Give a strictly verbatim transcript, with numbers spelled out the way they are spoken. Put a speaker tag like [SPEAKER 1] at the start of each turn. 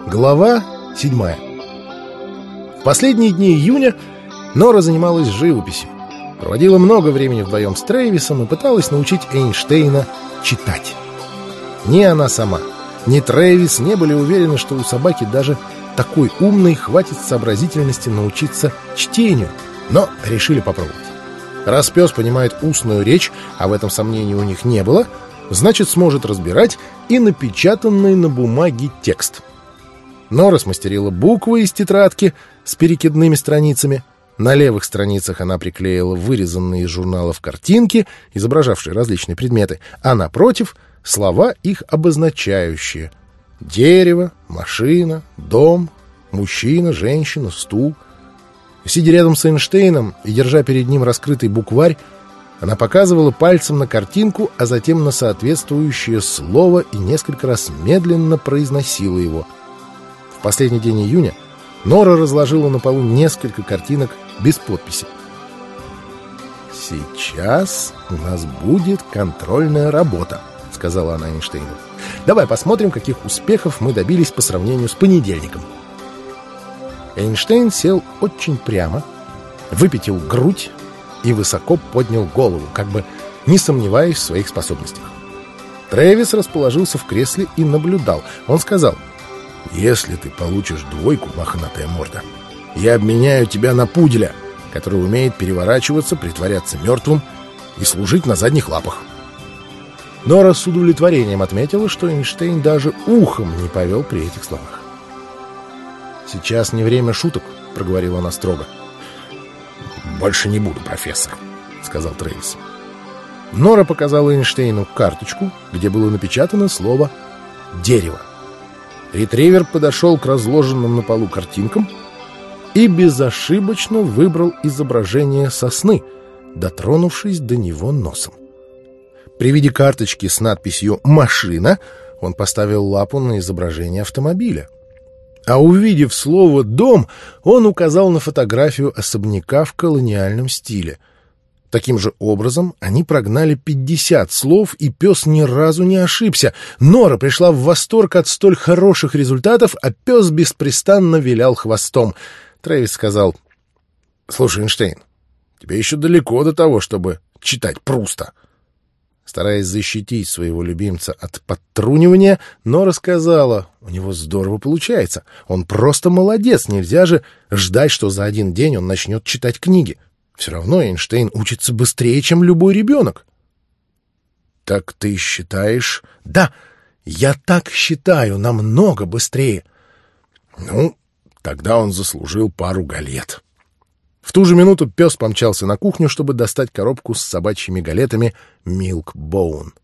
[SPEAKER 1] Глава седьмая. В последние дни июня Нора занималась живописью, проводила много времени вдвоем с Трэвисом и пыталась научить Эйнштейна читать. Ни она сама, ни Трэвис не были уверены, что у собаки даже такой умной хватит сообразительности научиться чтению, но решили попробовать. Раз пес понимает устную речь, а в этом сомнений у них не было, значит, сможет разбирать и напечатанный на бумаге текст. Нора смастерила буквы из тетрадки с перекидными страницами. На левых страницах она приклеила вырезанные из журналов картинки, изображавшие различные предметы, а напротив — слова, их обозначающие: дерево, машина, дом, мужчина, женщина, стул. Сидя рядом с Эйнштейном и держа перед ним раскрытый букварь, она показывала пальцем на картинку, а затем на соответствующее слово и несколько раз медленно произносила его. В последний день июня Нора разложила на полу несколько картинок без подписи. «Сейчас у нас будет контрольная работа», — сказала она Эйнштейну. «Давай посмотрим, каких успехов мы добились по сравнению с понедельником». Эйнштейн сел очень прямо, выпятил грудь и высоко поднял голову, как бы не сомневаясь в своих способностях. Трэвис расположился в кресле и наблюдал. Он сказал: «Если ты получишь двойку, мохнатая морда, я обменяю тебя на пуделя, который умеет переворачиваться, притворяться мертвым и служить на задних лапах». Нора с удовлетворением отметила, что Эйнштейн даже ухом не повел при этих словах. «Сейчас не время шуток», — проговорила она строго. «Больше не буду, профессор», — сказал Трэвис. Нора показала Эйнштейну карточку, где было напечатано слово «дерево». Ретривер подошел к разложенным на полу картинкам и безошибочно выбрал изображение сосны, дотронувшись до него носом. При виде карточки с надписью «Машина» он поставил лапу на изображение автомобиля. А увидев слово «дом», он указал на фотографию особняка в колониальном стиле. Таким же образом они прогнали пятьдесят слов, и пес ни разу не ошибся. Нора пришла в восторг от столь хороших результатов, а пес беспрестанно вилял хвостом. Трэвис сказал: «Слушай, Эйнштейн, тебе еще далеко до того, чтобы читать Пруста». Стараясь защитить своего любимца от подтрунивания, Нора сказала: «У него здорово получается. Он просто молодец. Нельзя же ждать, что за один день он начнет читать книги. Все равно Эйнштейн учится быстрее, чем любой ребенок». «Так ты считаешь?» «Да, я так считаю, намного быстрее». «Ну, тогда он заслужил пару галет». В ту же минуту пес помчался на кухню, чтобы достать коробку с собачьими галетами «Милк Боун».